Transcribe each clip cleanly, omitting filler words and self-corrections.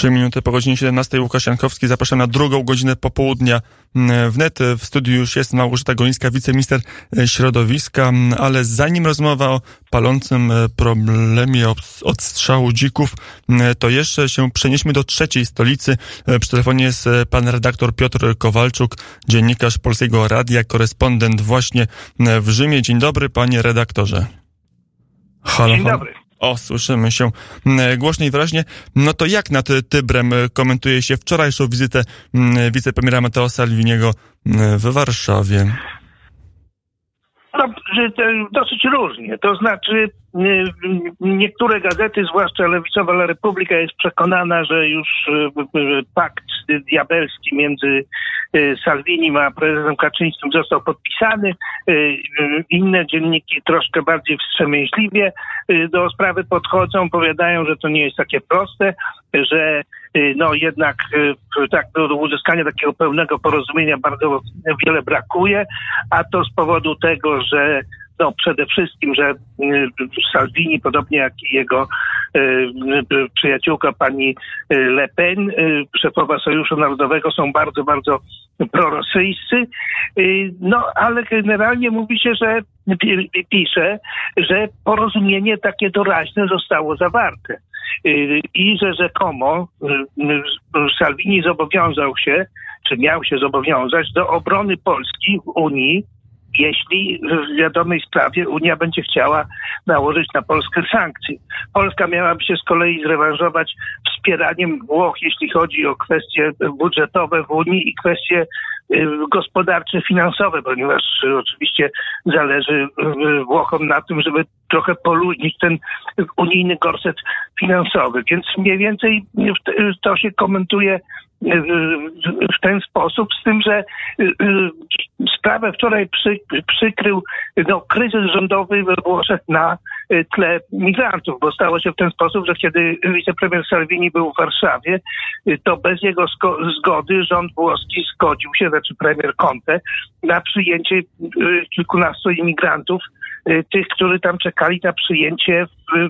3 minuty po godzinie 17. Łukasz Jankowski. Zapraszam na drugą godzinę popołudnia wnet. W studiu już jest Małgorzata Golińska, wiceminister środowiska, ale zanim rozmowa o palącym problemie odstrzału dzików, to jeszcze się przenieśmy do trzeciej stolicy. Przy telefonie jest pan redaktor Piotr Kowalczuk, dziennikarz Polskiego Radia, korespondent właśnie w Rzymie. Dzień dobry, panie redaktorze. Halo, Dzień dobry. O, słyszymy się głośno i wyraźnie. No to jak nad Tybrem komentuje się wczorajszą wizytę wicepremiera Matteo Salviniego w Warszawie? No, dosyć różnie. To znaczy niektóre gazety, zwłaszcza lewicowa La Repubblica, jest przekonana, że już pakt diabelski między Salvinim a prezesem Kaczyńskim został podpisany. Inne dzienniki troszkę bardziej wstrzemięźliwie do sprawy podchodzą, powiadają, że to nie jest takie proste, że no jednak tak do uzyskania takiego pełnego porozumienia bardzo wiele brakuje, a to z powodu tego, że no przede wszystkim, że Salvini, podobnie jak i jego przyjaciółka pani Le Pen, szefowa Sojuszu Narodowego, są bardzo, bardzo prorosyjscy. No ale generalnie mówi się, że pisze, że porozumienie takie doraźne zostało zawarte. I że rzekomo Salvini zobowiązał się, czy miał się zobowiązać do obrony Polski w Unii, jeśli w wiadomej sprawie Unia będzie chciała nałożyć na Polskę sankcje. Polska miałaby się z kolei zrewanżować wspieraniem Włoch, jeśli chodzi o kwestie budżetowe w Unii i kwestie gospodarcze, finansowe, ponieważ oczywiście zależy Włochom na tym, żeby trochę poluźnić ten unijny gorset finansowy. Więc mniej więcej to się komentuje w ten sposób, z tym, że sprawę wczoraj przykrył kryzys rządowy we Włoszech na tle migrantów, bo stało się w ten sposób, że kiedy wicepremier Salvini był w Warszawie, to bez jego zgody rząd włoski zgodził się, znaczy premier Conte, na przyjęcie kilkunastu imigrantów, tych, którzy tam czekali na przyjęcie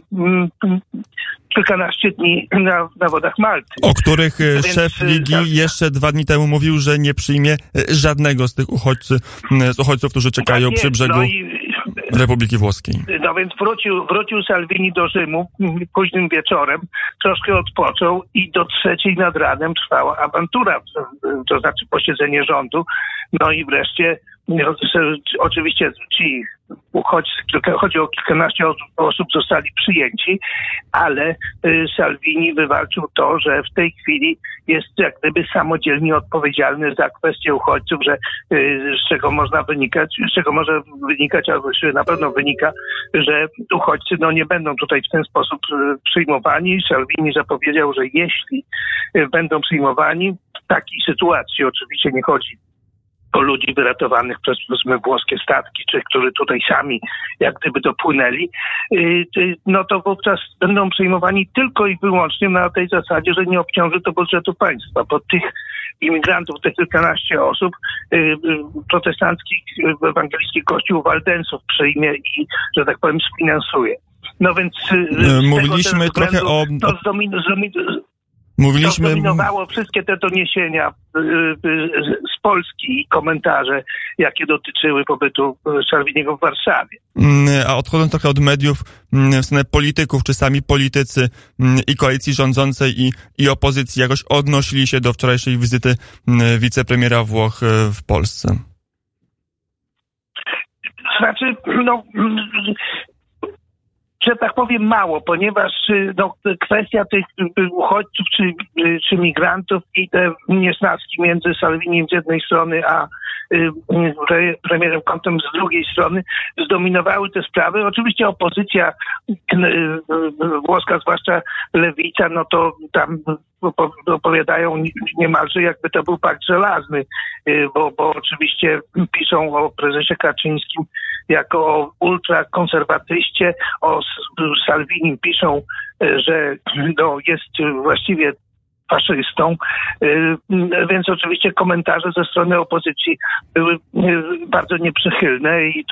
kilkanaście dni na wodach Malty. O których szef Ligi jeszcze 2 dni temu mówił, że nie przyjmie żadnego z tych uchodźców, którzy czekają przy brzegu Republiki Włoskiej. No więc wrócił Salvini do Rzymu późnym wieczorem, troszkę odpoczął i do 3:00 nad ranem trwała awantura, to znaczy posiedzenie rządu. No i wreszcie oczywiście ci uchodźcy, chodzi o kilkanaście osób, zostali przyjęci, ale Salvini wywalczył to, że w tej chwili jest jak gdyby samodzielnie odpowiedzialny za kwestię uchodźców, że z czego może wynikać, albo na pewno wynika, że uchodźcy nie będą tutaj w ten sposób przyjmowani. Salvini zapowiedział, że jeśli będą przyjmowani w takiej sytuacji, oczywiście nie chodzi o ludzi wyratowanych przez włoskie statki, czy którzy tutaj sami jak gdyby dopłynęli, no to wówczas będą przyjmowani tylko i wyłącznie na tej zasadzie, że nie obciąży to budżetu państwa, bo tych imigrantów, te kilkanaście osób, protestancki, ewangelicki kościół Waldensów przyjmie i, że tak powiem, sfinansuje. No więc mówiliśmy trochę o... To zdominowało wszystkie te doniesienia z Polski i komentarze, jakie dotyczyły pobytu Salviniego w Warszawie. A odchodząc trochę od mediów, w stronę polityków, czy sami politycy i koalicji rządzącej i opozycji jakoś odnosili się do wczorajszej wizyty wicepremiera Włoch w Polsce? Znaczy, że tak powiem mało, ponieważ kwestia tych uchodźców czy migrantów i te niesnaski między Salvinim z jednej strony a premierem Contem z drugiej strony zdominowały te sprawy. Oczywiście opozycja włoska, zwłaszcza lewica, no to tam opowiadają niemalże jakby to był pakt żelazny, bo oczywiście piszą o prezesie Kaczyńskim jako o ultrakonserwatyście, o Salvinim piszą, że jest właściwie faszystą, więc oczywiście komentarze ze strony opozycji były bardzo nieprzychylne i to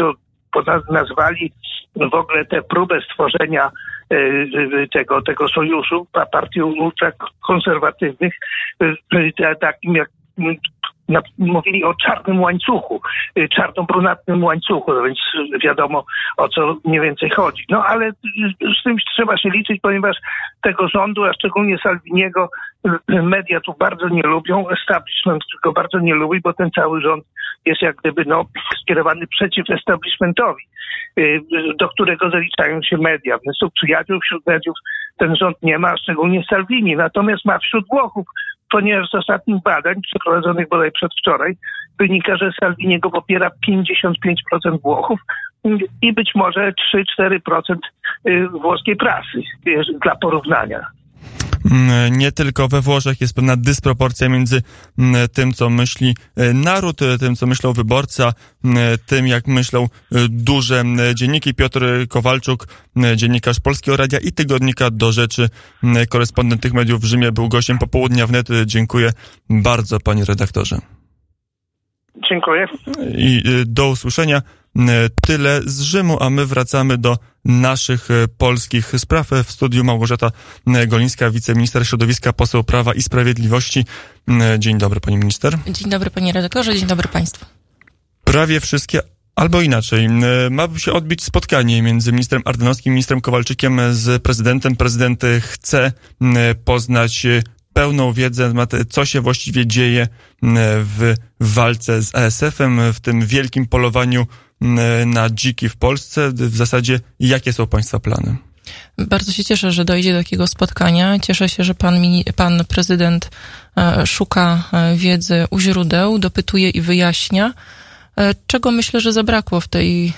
nazwali w ogóle tę próbę stworzenia tego sojuszu partii ultrakonserwatywnych takim jak mówili o czarnym łańcuchu, czarno-brunatnym łańcuchu, no więc wiadomo, o co mniej więcej chodzi. No ale z tym trzeba się liczyć, ponieważ tego rządu, a szczególnie Salviniego, media tu bardzo nie lubią, establishment go bardzo nie lubi, bo ten cały rząd jest jak gdyby skierowany przeciw establishmentowi, do którego zaliczają się media. Więc przyjaciół wśród mediów ten rząd nie ma, a szczególnie Salvini. Natomiast ma wśród Włochów, ponieważ z ostatnich badań przeprowadzonych bodaj przedwczoraj wynika, że Salviniego popiera 55% Włochów i być może 3-4% włoskiej prasy, dla porównania. Nie tylko we Włoszech jest pewna dysproporcja między tym, co myśli naród, tym, co myślą wyborcy, a tym, jak myślą duże dzienniki. Piotr Kowalczuk, dziennikarz Polskiego Radia i Tygodnika Do Rzeczy, korespondent tych mediów w Rzymie, był gościem Popołudnia Wnet. Dziękuję bardzo, panie redaktorze. Dziękuję. I do usłyszenia. Tyle z Rzymu, a my wracamy do naszych polskich spraw. W studiu Małgorzata Golińska, wiceminister środowiska, poseł Prawa i Sprawiedliwości. Dzień dobry, pani minister. Dzień dobry, panie redaktorze, dzień dobry państwu. Prawie wszystkie, albo inaczej, ma się odbyć spotkanie między ministrem Ardanowskim i ministrem Kowalczykiem z prezydentem. Prezydent chce poznać pełną wiedzę na temat, co się właściwie dzieje w walce z ASF-em, w tym wielkim polowaniu na dziki w Polsce. W zasadzie, jakie są państwa plany? Bardzo się cieszę, że dojdzie do takiego spotkania. Cieszę się, że pan prezydent szuka wiedzy u źródeł, dopytuje i wyjaśnia, czego myślę, że zabrakło w tej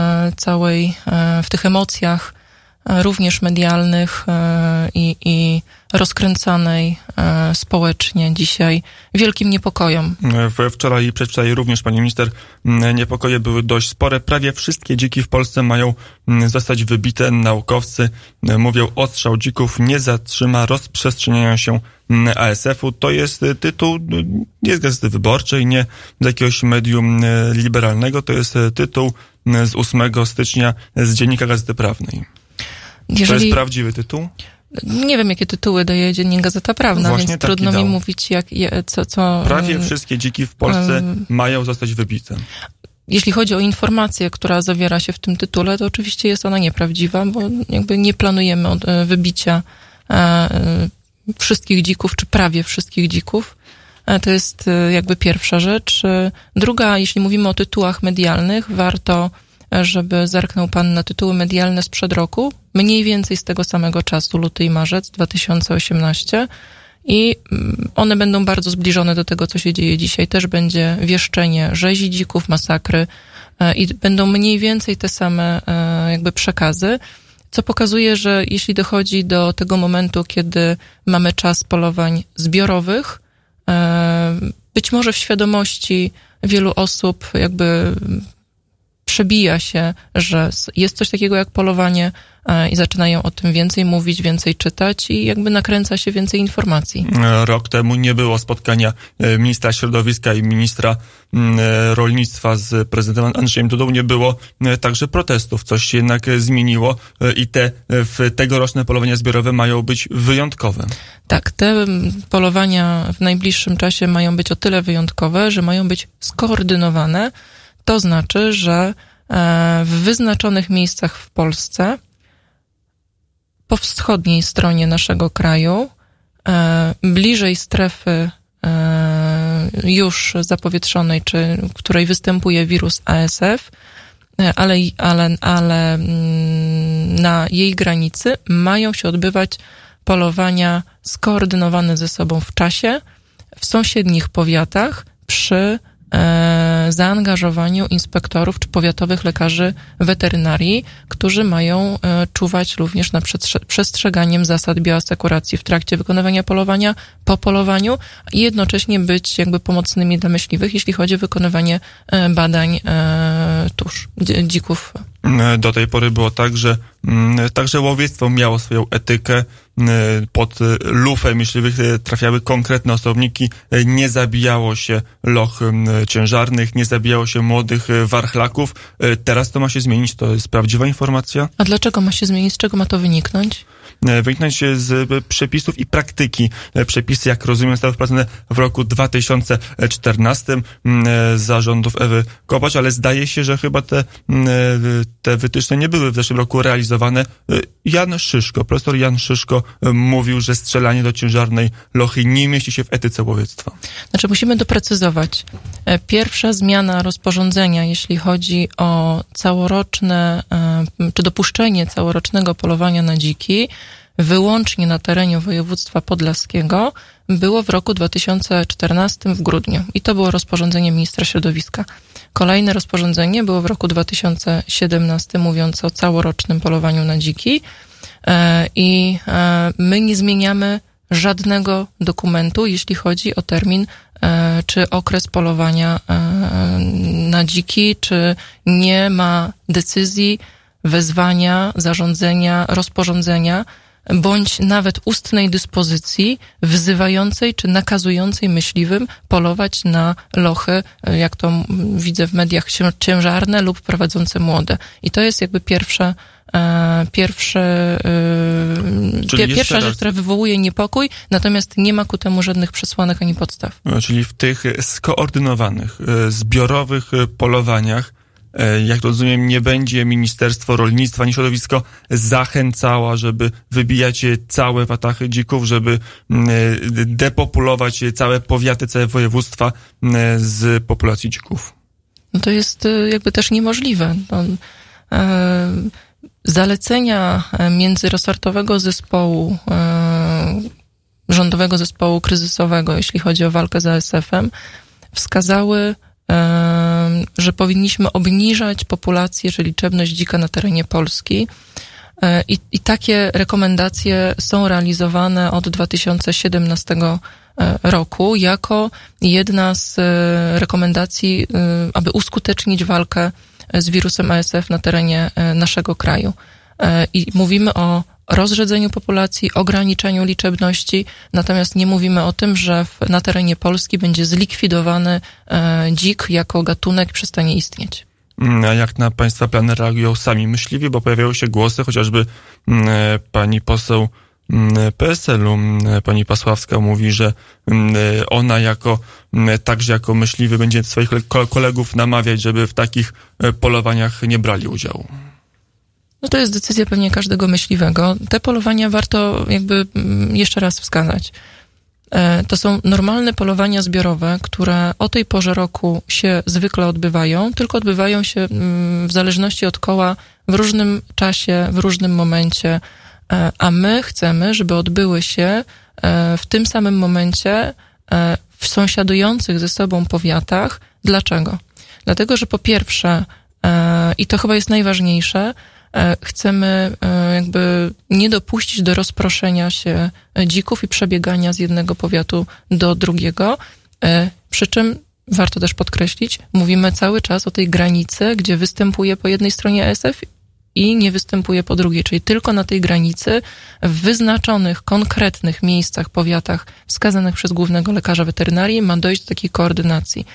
w tych emocjach również medialnych i rozkręcanej społecznie dzisiaj wielkim niepokojem. Wczoraj i przedwczoraj również, pani minister, niepokoje były dość spore. Prawie wszystkie dziki w Polsce mają zostać wybite. Naukowcy mówią, odstrzał dzików nie zatrzyma rozprzestrzeniania się ASF-u. To jest tytuł nie z Gazety Wyborczej, nie z jakiegoś medium liberalnego. To jest tytuł z 8 stycznia z Dziennika Gazety Prawnej. To jest prawdziwy tytuł? Nie wiem, jakie tytuły daje Dziennik Gazeta Prawna, właśnie, więc trudno mi mówić, co... Prawie wszystkie dziki w Polsce mają zostać wybite. Jeśli chodzi o informację, która zawiera się w tym tytule, to oczywiście jest ona nieprawdziwa, bo jakby nie planujemy wybicia wszystkich dzików, czy prawie wszystkich dzików. To jest jakby pierwsza rzecz. Druga, jeśli mówimy o tytułach medialnych, warto, żeby zerknął pan na tytuły medialne sprzed roku, mniej więcej z tego samego czasu, luty i marzec 2018, i one będą bardzo zbliżone do tego, co się dzieje dzisiaj. Też będzie wieszczenie rzezi dzików, masakry i będą mniej więcej te same jakby przekazy, co pokazuje, że jeśli dochodzi do tego momentu, kiedy mamy czas polowań zbiorowych, być może w świadomości wielu osób jakby przebija się, że jest coś takiego jak polowanie i zaczynają o tym więcej mówić, więcej czytać i jakby nakręca się więcej informacji. Rok temu nie było spotkania ministra środowiska i ministra rolnictwa z prezydentem Andrzejem Dudą. Nie było także protestów. Coś się jednak zmieniło i te tegoroczne polowania zbiorowe mają być wyjątkowe. Tak, te polowania w najbliższym czasie mają być o tyle wyjątkowe, że mają być skoordynowane. To znaczy, że w wyznaczonych miejscach w Polsce, po wschodniej stronie naszego kraju, bliżej strefy już zapowietrzonej, czy w której występuje wirus ASF, ale na jej granicy mają się odbywać polowania skoordynowane ze sobą w czasie, w sąsiednich powiatach, przy zaangażowaniu inspektorów czy powiatowych lekarzy weterynarii, którzy mają czuwać również nad przestrzeganiem zasad bioasekuracji w trakcie wykonywania polowania, po polowaniu i jednocześnie być jakby pomocnymi dla myśliwych, jeśli chodzi o wykonywanie badań dzików. Do tej pory było tak, że także łowiectwo miało swoją etykę. Pod lufę myśliwych trafiały konkretne osobniki. Nie zabijało się loch ciężarnych, jak nie zabijało się młodych warchlaków. Teraz to ma się zmienić, to jest prawdziwa informacja? A dlaczego ma się zmienić? Z czego ma to wyniknąć? Wyniknąć z przepisów i praktyki. Przepisy, jak rozumiem, zostały wprowadzone w roku 2014 za rządów Ewy Kopacz, ale zdaje się, że chyba te wytyczne nie były w zeszłym roku realizowane. Profesor Jan Szyszko mówił, że strzelanie do ciężarnej lochy nie mieści się w etyce łowiectwa. Znaczy musimy doprecyzować. Pierwsza zmiana rozporządzenia, jeśli chodzi o całoroczne, czy dopuszczenie całorocznego polowania na dziki, wyłącznie na terenie województwa podlaskiego, było w roku 2014 w grudniu. I to było rozporządzenie ministra środowiska. Kolejne rozporządzenie było w roku 2017 mówiące o całorocznym polowaniu na dziki. I my nie zmieniamy żadnego dokumentu, jeśli chodzi o termin czy okres polowania na dziki, czy nie ma decyzji, wezwania, zarządzenia, rozporządzenia, bądź nawet ustnej dyspozycji wzywającej czy nakazującej myśliwym polować na lochy, jak to widzę w mediach, ciężarne lub prowadzące młode. I to jest jakby pierwsza rzecz, która wywołuje niepokój, natomiast nie ma ku temu żadnych przesłanek ani podstaw. Czyli w tych skoordynowanych, zbiorowych polowaniach, jak rozumiem, nie będzie Ministerstwo Rolnictwa ani Środowisko zachęcała, żeby wybijać całe watachy dzików, żeby depopulować całe powiaty, całe województwa z populacji dzików. No to jest jakby też niemożliwe. Zalecenia międzyresortowego zespołu, rządowego zespołu kryzysowego, jeśli chodzi o walkę z ASF-em, wskazały, że powinniśmy obniżać populację czy liczebność dzika na terenie Polski. I takie rekomendacje są realizowane od 2017 roku jako jedna z rekomendacji, aby uskutecznić walkę z wirusem ASF na terenie naszego kraju. I mówimy o rozrzedzeniu populacji, ograniczeniu liczebności, natomiast nie mówimy o tym, że na terenie Polski będzie zlikwidowany dzik jako gatunek, przestanie istnieć. A jak na państwa plany reagują sami myśliwi, bo pojawiają się głosy, chociażby pani poseł PSL-u, pani Pasławska mówi, że ona także jako myśliwy będzie swoich kolegów namawiać, żeby w takich polowaniach nie brali udziału. No to jest decyzja pewnie każdego myśliwego. Te polowania warto jakby jeszcze raz wskazać. To są normalne polowania zbiorowe, które o tej porze roku się zwykle odbywają, tylko odbywają się w zależności od koła w różnym czasie, w różnym momencie, a my chcemy, żeby odbyły się w tym samym momencie w sąsiadujących ze sobą powiatach. Dlaczego? Dlatego, że po pierwsze, i to chyba jest najważniejsze, chcemy jakby nie dopuścić do rozproszenia się dzików i przebiegania z jednego powiatu do drugiego, przy czym warto też podkreślić, mówimy cały czas o tej granicy, gdzie występuje po jednej stronie ASF i nie występuje po drugiej, czyli tylko na tej granicy w wyznaczonych, konkretnych miejscach, powiatach wskazanych przez głównego lekarza weterynarii ma dojść do takiej koordynacji.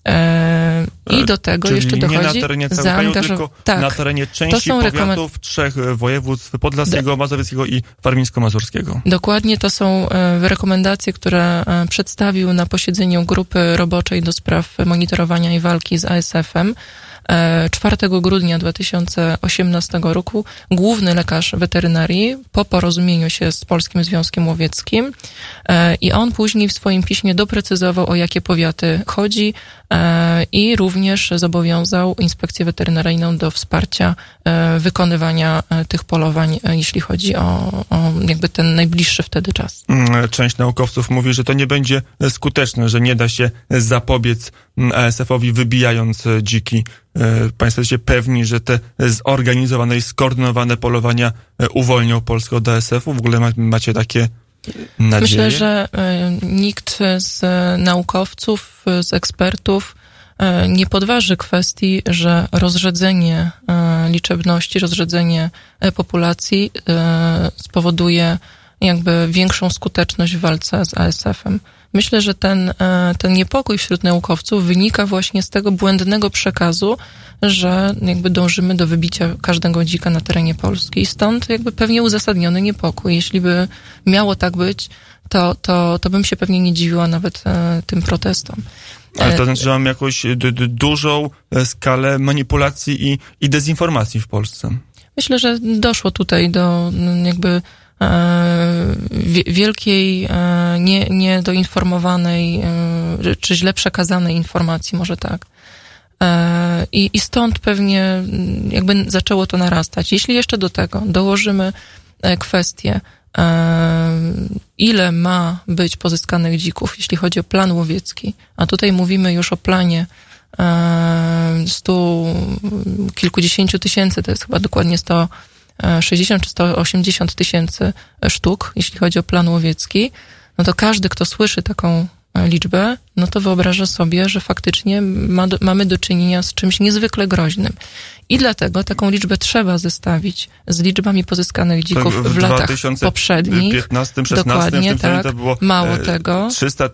I do tego czyli jeszcze dochodzi nie na terenie całego kraju, tylko na terenie części powiatów 3 województw podlaskiego, mazowieckiego i warmińsko-mazurskiego. Dokładnie, to są rekomendacje, które przedstawił na posiedzeniu grupy roboczej do spraw monitorowania i walki z ASF-em 4 grudnia 2018 roku główny lekarz weterynarii po porozumieniu się z Polskim Związkiem Łowieckim i on później w swoim piśmie doprecyzował, o jakie powiaty chodzi i również zobowiązał Inspekcję Weterynaryjną do wsparcia wykonywania tych polowań, jeśli chodzi o jakby ten najbliższy wtedy czas. Część naukowców mówi, że to nie będzie skuteczne, że nie da się zapobiec ASF-owi wybijając dziki. Państwo jesteście pewni, że te zorganizowane i skoordynowane polowania uwolnią Polskę od ASF-u? W ogóle macie takie nadzieje? Myślę, że nikt z naukowców, z ekspertów nie podważy kwestii, że rozrzedzenie liczebności, rozrzedzenie populacji spowoduje jakby większą skuteczność w walce z ASF-em. Myślę, że ten niepokój wśród naukowców wynika właśnie z tego błędnego przekazu, że jakby dążymy do wybicia każdego dzika na terenie Polski. I stąd jakby pewnie uzasadniony niepokój. Jeśli by miało tak być, to bym się pewnie nie dziwiła nawet tym protestom. Ale to znaczy, że mamy jakąś dużą skalę manipulacji i dezinformacji w Polsce. Myślę, że doszło tutaj do jakby wielkiej, niedoinformowanej, czy źle przekazanej informacji, może tak. I stąd pewnie jakby zaczęło to narastać. Jeśli jeszcze do tego dołożymy kwestię, ile ma być pozyskanych dzików, jeśli chodzi o plan łowiecki, a tutaj mówimy już o planie 100 kilkudziesięciu tysięcy, to jest chyba dokładnie 160 czy 180 tysięcy sztuk, jeśli chodzi o plan łowiecki, no to każdy, kto słyszy taką liczbę, no to wyobraża sobie, że faktycznie mamy do czynienia z czymś niezwykle groźnym. I dlatego taką liczbę trzeba zestawić z liczbami pozyskanych dzików w latach poprzednich. W 2015-16 dokładnie, w tym tak. To było mało tego. 300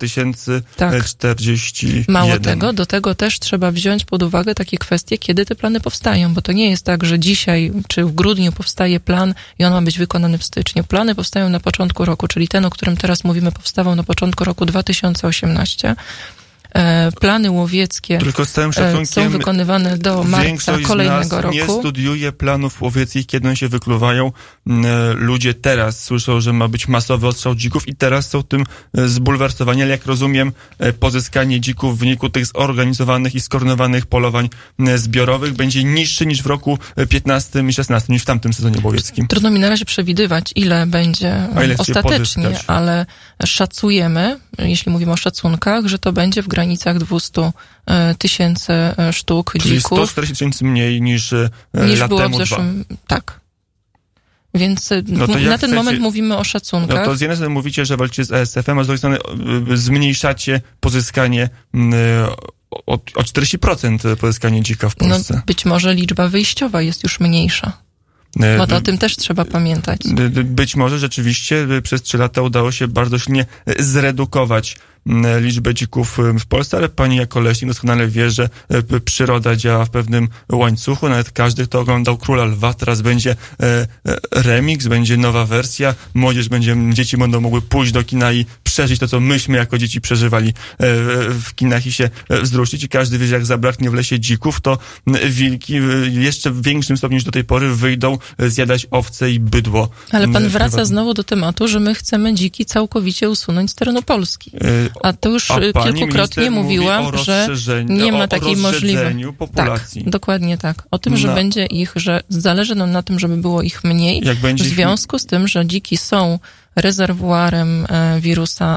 041. Mało tego, do tego też trzeba wziąć pod uwagę takie kwestie, kiedy te plany powstają, bo to nie jest tak, że dzisiaj czy w grudniu powstaje plan i on ma być wykonany w styczniu. Plany powstają na początku roku, czyli ten, o którym teraz mówimy, powstawał na początku roku 2018. Plany łowieckie tylko z całym szacunkiem, są wykonywane do marca kolejnego roku. Nie studiuje planów łowieckich, kiedy one się wykluwają. Ludzie teraz słyszą, że ma być masowy odstrzał dzików i teraz są tym zbulwersowani, ale jak rozumiem, pozyskanie dzików w wyniku tych zorganizowanych i skoordynowanych polowań zbiorowych będzie niższy niż w roku 15 i 16, niż w tamtym sezonie łowieckim. Trudno mi na razie przewidywać, ile będzie ostatecznie, ale szacujemy, jeśli mówimy o szacunkach, że to będzie w granicach 200 tysięcy sztuk czyli dzików. 140 tysięcy mniej niż lat było temu w zeszłym. Tak. Więc na ten moment mówimy o szacunkach. No to z jednej strony mówicie, że walczycie z ASF-em, a z drugiej strony zmniejszacie pozyskanie o 40% pozyskanie dzika w Polsce. No, być może liczba wyjściowa jest już mniejsza. Bo to o tym też trzeba pamiętać. Być może rzeczywiście przez 3 lata udało się bardzo silnie zredukować liczbę dzików w Polsce, ale pani jako leśnik doskonale wie, że przyroda działa w pewnym łańcuchu. Nawet każdy, kto oglądał Króla Lwa, teraz będzie remix, będzie nowa wersja. Dzieci będą mogły pójść do kina i przeżyć to, co myśmy jako dzieci przeżywali w kinach i się wzruszyć. I każdy wie, że jak zabraknie w lesie dzików, to wilki jeszcze w większym stopniu niż do tej pory wyjdą zjadać owce i bydło. Ale pan wraca znowu do tematu, że my chcemy dziki całkowicie usunąć z terenu Polski. A to już kilkukrotnie mówiłam, że nie ma takiej możliwości. Populacji. Tak, dokładnie tak. O tym, że będzie ich, że zależy nam na tym, żeby było ich mniej, w związku z tym, że dziki są rezerwuarem wirusa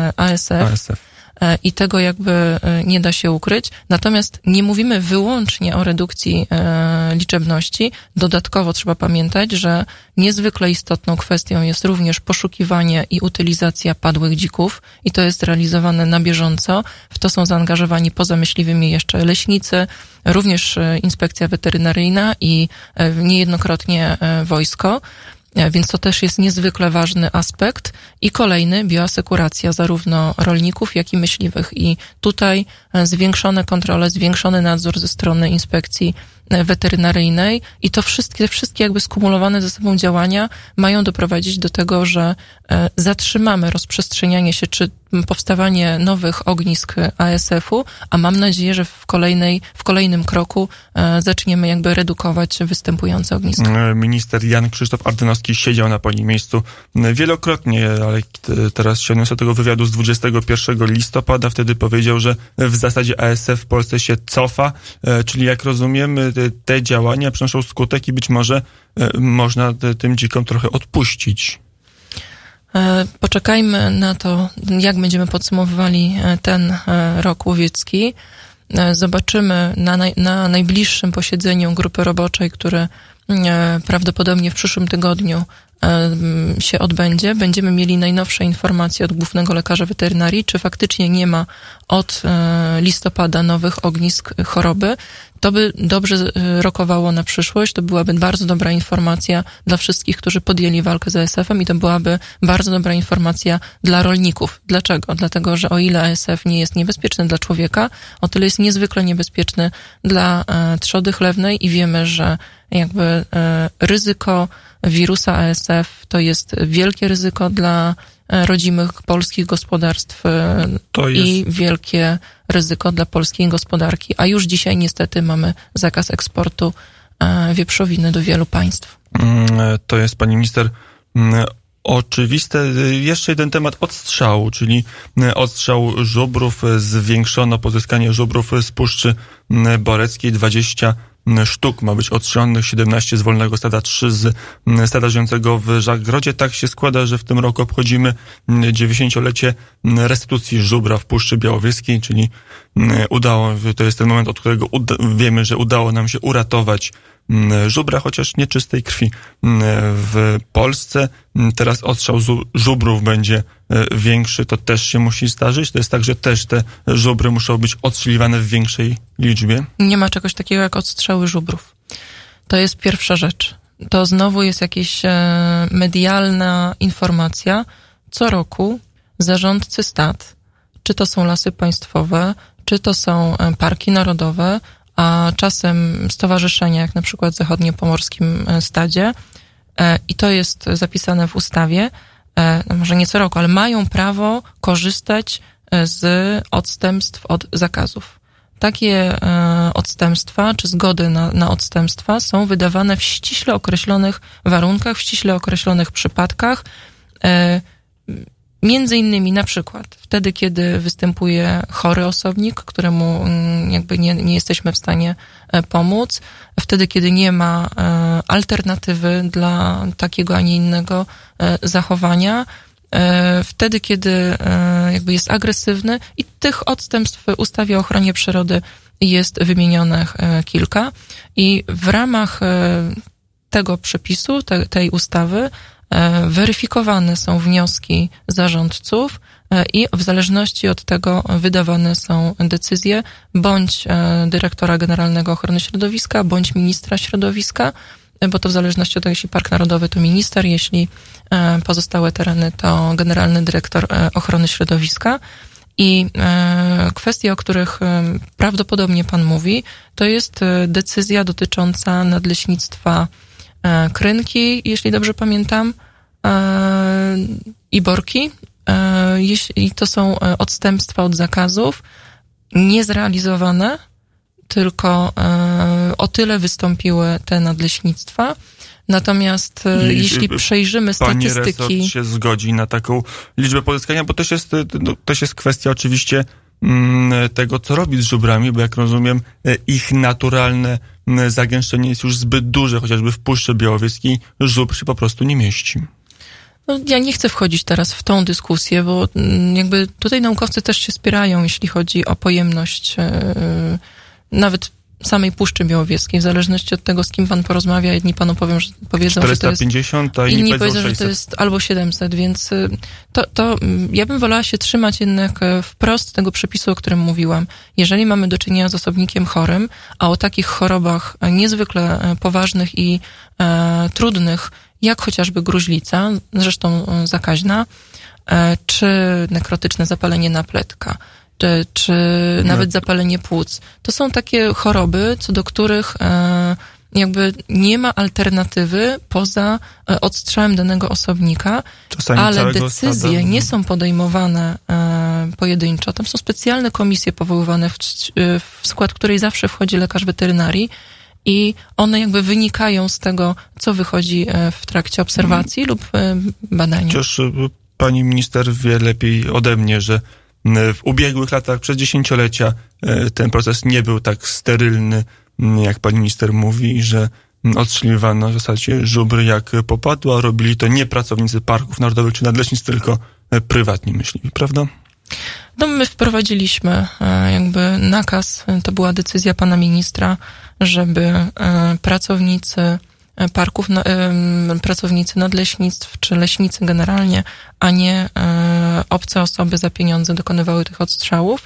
ASF. I tego jakby nie da się ukryć. Natomiast nie mówimy wyłącznie o redukcji liczebności. Dodatkowo trzeba pamiętać, że niezwykle istotną kwestią jest również poszukiwanie i utylizacja padłych dzików i to jest realizowane na bieżąco. W to są zaangażowani poza myśliwymi jeszcze leśnicy, również inspekcja weterynaryjna i niejednokrotnie wojsko. Więc to też jest niezwykle ważny aspekt. I kolejny, bioasekuracja zarówno rolników, jak i myśliwych. I tutaj zwiększone kontrole, zwiększony nadzór ze strony inspekcji weterynaryjnej i to wszystkie jakby skumulowane ze sobą działania mają doprowadzić do tego, że zatrzymamy rozprzestrzenianie się czy powstawanie nowych ognisk ASF-u, a mam nadzieję, że w kolejnym kroku zaczniemy jakby redukować występujące ogniska. Minister Jan Krzysztof Ardanowski siedział na pani miejscu wielokrotnie, ale teraz się odniosę do tego wywiadu z 21 listopada. Wtedy powiedział, że w zasadzie ASF w Polsce się cofa, czyli jak rozumiem, te działania przynoszą skutek i być może można tym dzikom trochę odpuścić. Poczekajmy na to, jak będziemy podsumowywali ten rok łowiecki. Zobaczymy na najbliższym posiedzeniu grupy roboczej, które prawdopodobnie w przyszłym tygodniu się odbędzie. Będziemy mieli najnowsze informacje od głównego lekarza weterynarii, czy faktycznie nie ma od listopada nowych ognisk choroby. To by dobrze rokowało na przyszłość, to byłaby bardzo dobra informacja dla wszystkich, którzy podjęli walkę z ASF-em i to byłaby bardzo dobra informacja dla rolników. Dlaczego? Dlatego, że o ile ASF nie jest niebezpieczny dla człowieka, o tyle jest niezwykle niebezpieczny dla trzody chlewnej i wiemy, że jakby ryzyko wirusa ASF to jest wielkie ryzyko dla rodzimych polskich gospodarstw i wielkie ryzyko dla polskiej gospodarki. A już dzisiaj niestety mamy zakaz eksportu wieprzowiny do wielu państw. To jest, pani minister, oczywiste. Jeszcze jeden temat odstrzału, czyli odstrzał żubrów. Zwiększono pozyskanie żubrów z Puszczy Boreckiej. 20 sztuk ma być ostrzelonych, 17 z wolnego stada, 3 z stada żyjącego w Żagrodzie. Tak się składa, że w tym roku obchodzimy 90-lecie restytucji żubra w Puszczy Białowieskiej, czyli to jest ten moment, od którego wiemy, że udało nam się uratować żubra, chociaż nieczystej krwi w Polsce. Teraz odstrzał żubrów będzie większy, to też się musi zdarzyć. To jest tak, że też te żubry muszą być odstrzeliwane w większej liczbie. Nie ma czegoś takiego jak odstrzały żubrów. To jest pierwsza rzecz. To znowu jest jakaś medialna informacja. Co roku zarządcy stad, czy to są lasy państwowe, czy to są parki narodowe, a czasem stowarzyszenia, jak na przykład Zachodniopomorskim Stadzie, i to jest zapisane w ustawie, może nie co roku, ale mają prawo korzystać z odstępstw od zakazów. Takie odstępstwa, czy zgody na odstępstwa są wydawane w ściśle określonych warunkach, w ściśle określonych przypadkach. Między innymi na przykład wtedy, kiedy występuje chory osobnik, któremu jakby nie jesteśmy w stanie pomóc, wtedy, kiedy nie ma alternatywy dla takiego, a nie innego zachowania, wtedy, kiedy jakby jest agresywny i tych odstępstw w ustawie o ochronie przyrody jest wymienionych kilka i w ramach tego przepisu, tej ustawy weryfikowane są wnioski zarządców i w zależności od tego wydawane są decyzje bądź dyrektora generalnego ochrony środowiska, bądź ministra środowiska, bo to w zależności od tego, jeśli park narodowy to minister, jeśli pozostałe tereny to generalny dyrektor ochrony środowiska. I kwestie, o których prawdopodobnie pan mówi, to jest decyzja dotycząca nadleśnictwa Krynki, jeśli dobrze pamiętam, i Borki. Jeśli to są odstępstwa od zakazów, niezrealizowane, tylko o tyle wystąpiły te nadleśnictwa. Natomiast jeśli przejrzymy statystyki... Pani resort się zgodzi na taką liczbę pozyskania, bo też jest kwestia oczywiście tego, co robić z żubrami, bo jak rozumiem, ich naturalne zagęszczenie jest już zbyt duże, chociażby w Puszczy Białowieskiej żubr się po prostu nie mieści. No, ja nie chcę wchodzić teraz w tą dyskusję, bo jakby tutaj naukowcy też się spierają, jeśli chodzi o pojemność nawet samej Puszczy Białowieskiej, w zależności od tego, z kim pan porozmawia. Jedni panu powiedzą, 450, że to jest... Inni powiedzą, że to jest albo 700, więc to ja bym wolała się trzymać jednak wprost tego przepisu, o którym mówiłam. Jeżeli mamy do czynienia z osobnikiem chorym, a o takich chorobach niezwykle poważnych i trudnych, jak chociażby gruźlica, zresztą zakaźna, czy nekrotyczne zapalenie napletka, czy nawet zapalenie płuc. To są takie choroby, co do których jakby nie ma alternatywy poza odstrzałem danego osobnika, ale decyzje nie są podejmowane pojedynczo. Tam są specjalne komisje powoływane, w skład której zawsze wchodzi lekarz weterynarii i one jakby wynikają z tego, co wychodzi w trakcie obserwacji lub badania. Chociaż pani minister wie lepiej ode mnie, że w ubiegłych latach, przez dziesięciolecia ten proces nie był tak sterylny, jak pani minister mówi, że odstrzeliwano w zasadzie żubry jak popadło, a robili to nie pracownicy parków narodowych czy nadleśnictw, tylko prywatni myśliwi, prawda? No my wprowadziliśmy jakby nakaz, to była decyzja pana ministra, żeby pracownicy parków, pracownicy nadleśnictw czy leśnicy generalnie, a nie obce osoby za pieniądze dokonywały tych odstrzałów.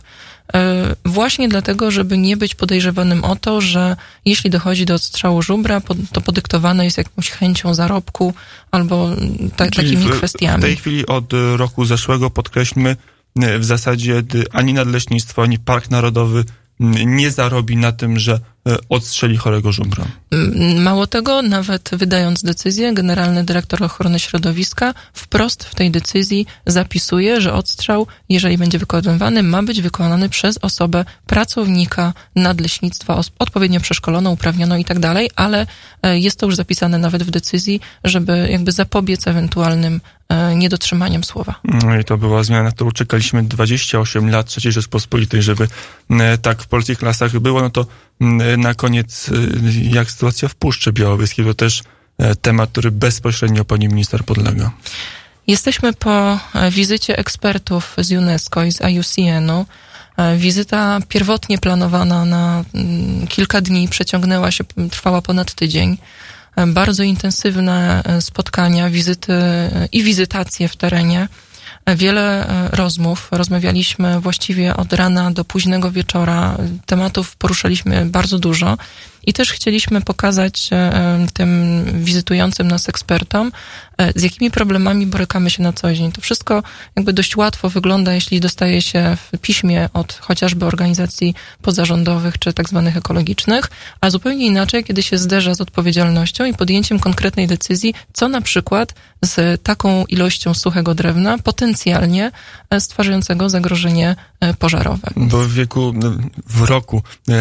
właśnie dlatego, żeby nie być podejrzewanym o to, że jeśli dochodzi do odstrzału żubra, to podyktowane jest jakąś chęcią zarobku albo takimi kwestiami. W tej chwili od roku zeszłego, podkreślmy, w zasadzie ani Nadleśnictwo, ani Park Narodowy nie zarobi na tym, że odstrzeli chorego żubra. Mało tego, nawet wydając decyzję, generalny dyrektor ochrony środowiska wprost w tej decyzji zapisuje, że odstrzał, jeżeli będzie wykonywany, ma być wykonany przez osobę pracownika nadleśnictwa, odpowiednio przeszkoloną, uprawnioną i tak dalej, ale jest to już zapisane nawet w decyzji, żeby jakby zapobiec ewentualnym niedotrzymaniem słowa. No i to była zmiana, na którą czekaliśmy 28 lat III Rzeczpospolitej, żeby tak w polskich lasach było. No to na koniec, jak sytuacja w Puszczy Białowieskiej, to też temat, który bezpośrednio pani minister podlega. Jesteśmy po wizycie ekspertów z UNESCO i z IUCN-u. Wizyta pierwotnie planowana na kilka dni trwała ponad tydzień. Bardzo intensywne spotkania, wizyty i wizytacje w terenie. Wiele rozmów. Rozmawialiśmy właściwie od rana do późnego wieczora. Tematów poruszaliśmy bardzo dużo i też chcieliśmy pokazać tym wizytującym nas ekspertom, z jakimi problemami borykamy się na co dzień. To wszystko jakby dość łatwo wygląda, jeśli dostaje się w piśmie od chociażby organizacji pozarządowych czy tak zwanych ekologicznych, a zupełnie inaczej, kiedy się zderza z odpowiedzialnością i podjęciem konkretnej decyzji, co na przykład z taką ilością suchego drewna potencjalnie stwarzającego zagrożenie pożarowe. Bo w roku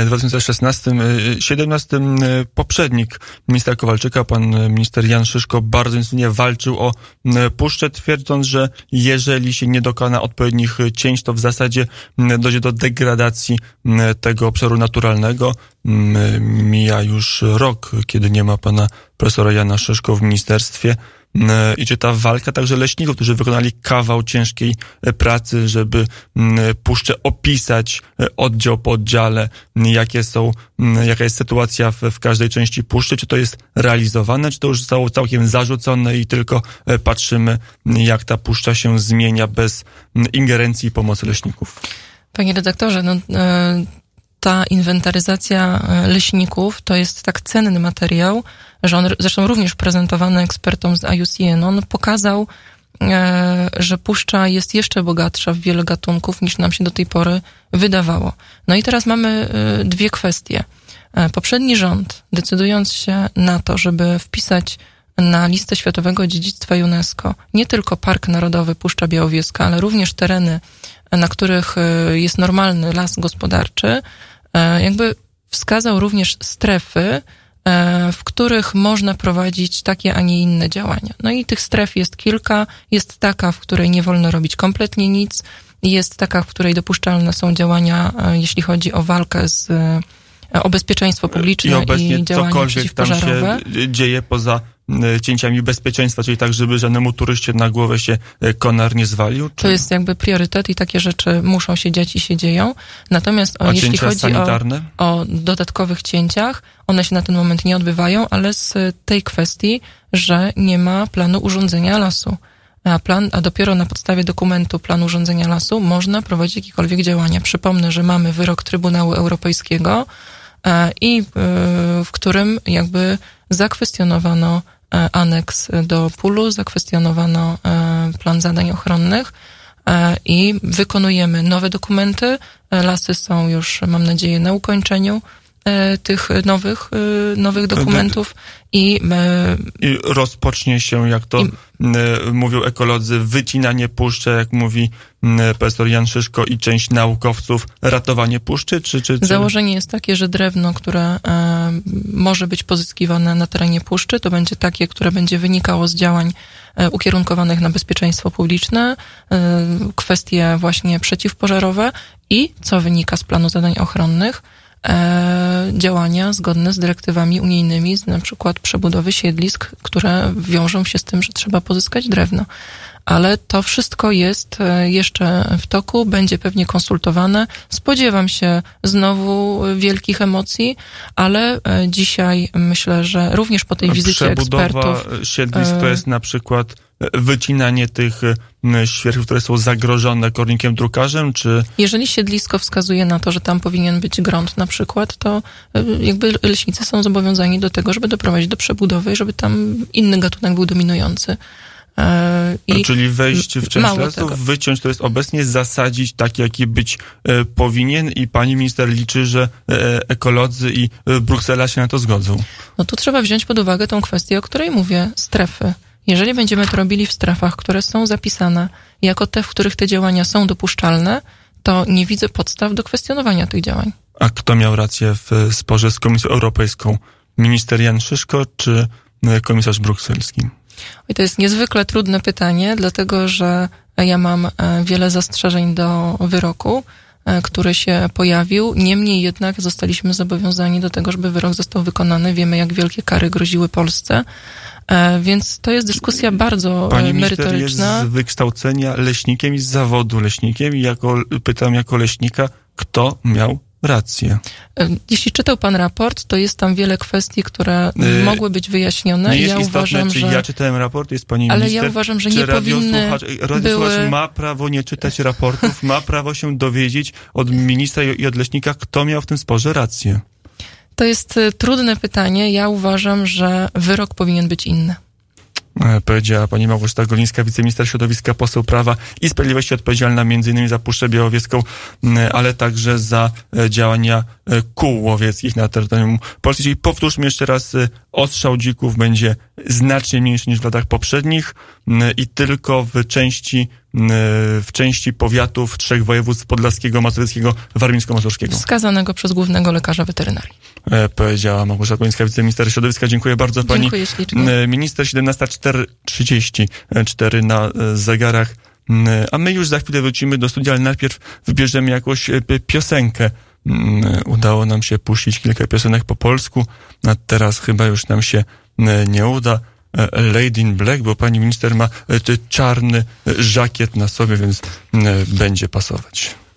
2016-17 poprzednik ministra Kowalczyka, pan minister Jan Szyszko, bardzo intensywnie walczył o puszczę, twierdząc, że jeżeli się nie dokona odpowiednich cięć, to w zasadzie dojdzie do degradacji tego obszaru naturalnego. Mija już rok, kiedy nie ma pana profesora Jana Szyszko w ministerstwie. I czy ta walka także leśników, którzy wykonali kawał ciężkiej pracy, żeby puszczę opisać oddział po oddziale, jaka jest sytuacja w każdej części puszczy, czy to jest realizowane, czy to już zostało całkiem zarzucone i tylko patrzymy, jak ta puszcza się zmienia bez ingerencji i pomocy leśników. Panie redaktorze, ta inwentaryzacja leśników to jest tak cenny materiał, że on zresztą również prezentowany ekspertom z IUCN, on pokazał, że puszcza jest jeszcze bogatsza w wiele gatunków niż nam się do tej pory wydawało. No i teraz mamy dwie kwestie. Poprzedni rząd, decydując się na to, żeby wpisać na listę Światowego Dziedzictwa UNESCO nie tylko Park Narodowy Puszcza Białowieska, ale również tereny, na których jest normalny las gospodarczy, jakby wskazał również strefy, w których można prowadzić takie, a nie inne działania. No i tych stref jest kilka. Jest taka, w której nie wolno robić kompletnie nic. Jest taka, w której dopuszczalne są działania, jeśli chodzi o walkę o bezpieczeństwo publiczne i działania przeciwpożarowe. Tam się dzieje poza cięciami bezpieczeństwa, czyli tak, żeby żadnemu turyście na głowę się konar nie zwalił? Czy... To jest jakby priorytet i takie rzeczy muszą się dziać i się dzieją. Natomiast jeśli chodzi o dodatkowych cięciach, one się na ten moment nie odbywają, ale z tej kwestii, że nie ma planu urządzenia lasu. A dopiero na podstawie dokumentu planu urządzenia lasu można prowadzić jakiekolwiek działania. Przypomnę, że mamy wyrok Trybunału Europejskiego i w którym jakby zakwestionowano aneks do PUL-u, zakwestionowano plan zadań ochronnych i wykonujemy nowe dokumenty. Lasy są już, mam nadzieję, na ukończeniu tych nowych dokumentów i rozpocznie się, jak to mówią ekolodzy, wycinanie puszczy, jak mówi profesor Jan Szyszko i część naukowców, ratowanie puszczy? Czy... Założenie jest takie, że drewno, które może być pozyskiwane na terenie puszczy, to będzie takie, które będzie wynikało z działań ukierunkowanych na bezpieczeństwo publiczne, kwestie właśnie przeciwpożarowe i, co wynika z planu zadań ochronnych, działania zgodne z dyrektywami unijnymi, na przykład przebudowy siedlisk, które wiążą się z tym, że trzeba pozyskać drewno. Ale to wszystko jest jeszcze w toku, będzie pewnie konsultowane. Spodziewam się znowu wielkich emocji, ale dzisiaj myślę, że również po tej wizycie ekspertów... Przebudowa siedlisk to jest na przykład wycinanie tych świerków, które są zagrożone kornikiem drukarzem, czy... Jeżeli siedlisko wskazuje na to, że tam powinien być grunt na przykład, to jakby leśnicy są zobowiązani do tego, żeby doprowadzić do przebudowy, żeby tam inny gatunek był dominujący. Czyli wejść w część lasów, wyciąć, to jest obecnie, zasadzić tak, jaki być powinien, i pani minister liczy, że ekolodzy i Bruksela się na to zgodzą. No tu trzeba wziąć pod uwagę tą kwestię, o której mówię, strefy. Jeżeli będziemy to robili w strefach, które są zapisane jako te, w których te działania są dopuszczalne, to nie widzę podstaw do kwestionowania tych działań. A kto miał rację w sporze z Komisją Europejską? Minister Jan Szyszko czy komisarz brukselski? I to jest niezwykle trudne pytanie, dlatego że ja mam wiele zastrzeżeń do wyroku, który się pojawił. Niemniej jednak zostaliśmy zobowiązani do tego, żeby wyrok został wykonany. Wiemy, jak wielkie kary groziły Polsce. Więc to jest dyskusja bardzo pani merytoryczna. Pani minister jest z wykształcenia leśnikiem i z zawodu leśnikiem i pytam jako leśnika, kto miał rację. Jeśli czytał pan raport, to jest tam wiele kwestii, które mogły być wyjaśnione. Nie jest istotne, czy ja czytałem raport, jest pani ale minister. Ja uważam, że nie powinny radiosłuchacz ma prawo nie czytać raportów, ma prawo się dowiedzieć od ministra i od leśnika, kto miał w tym sporze rację. To jest trudne pytanie. Ja uważam, że wyrok powinien być inny. Powiedziała pani Małgorzata Golińska, wiceminister środowiska, poseł Prawa i Sprawiedliwości, odpowiedzialna m.in. za Puszczę Białowieską, ale także za działania kół łowieckich na terytorium Polski. Czyli powtórzmy jeszcze raz, odstrzał dzików będzie znacznie mniejszy niż w latach poprzednich i tylko w części powiatów 3 województw: podlaskiego, mazowieckiego, warmińsko-mazurskiego. Wskazanego przez głównego lekarza weterynarii. Powiedziała Małgorzata Golińska, wiceminister środowiska. Dziękuję bardzo pani minister. 17:44 na zegarach. A my już za chwilę wrócimy do studia, ale najpierw wybierzemy jakąś piosenkę. Udało nam się puścić kilka piosenek po polsku, a teraz chyba już nam się nie uda. Lady in Black, bo pani minister ma czarny żakiet na sobie, więc będzie pasować.